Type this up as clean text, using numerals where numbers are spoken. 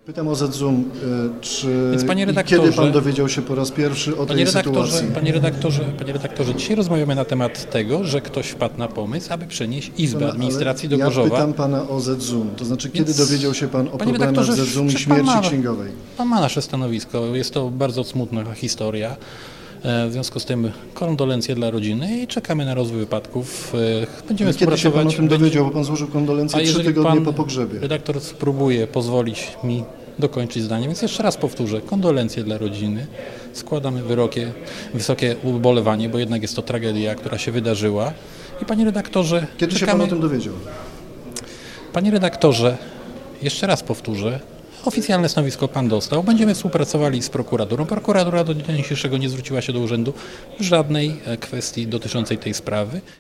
Pytam o ZZUM, Więc, panie kiedy redaktorze, pan dowiedział się po raz pierwszy o tej sytuacji? Panie redaktorze, dzisiaj rozmawiamy na temat tego, że ktoś wpadł na pomysł, aby przenieść Izbę Administracji do Gorzowa. Ja pytam pana o ZZUM, to znaczy kiedy Więc, dowiedział się pan o panie problemach redaktorze, ZZUM i przecież śmierci księgowej? Pan ma nasze stanowisko, jest to bardzo smutna historia. W związku z tym kondolencje dla rodziny i czekamy na rozwój wypadków. Będziemy Kiedy się pan o współpracować. tym dowiedział, bo pan złożył kondolencje 3 tygodnie po pogrzebie? Redaktor spróbuje pozwolić mi dokończyć zdanie, więc jeszcze raz powtórzę, kondolencje dla rodziny, składamy wysokie ubolewanie, bo jednak jest to tragedia, która się wydarzyła. I panie redaktorze, Kiedy się pan o tym dowiedział? Panie redaktorze, jeszcze raz powtórzę, oficjalne stanowisko pan dostał, będziemy współpracowali z prokuraturą. Prokuratura do dnia dzisiejszego nie zwróciła się do urzędu w żadnej kwestii dotyczącej tej sprawy.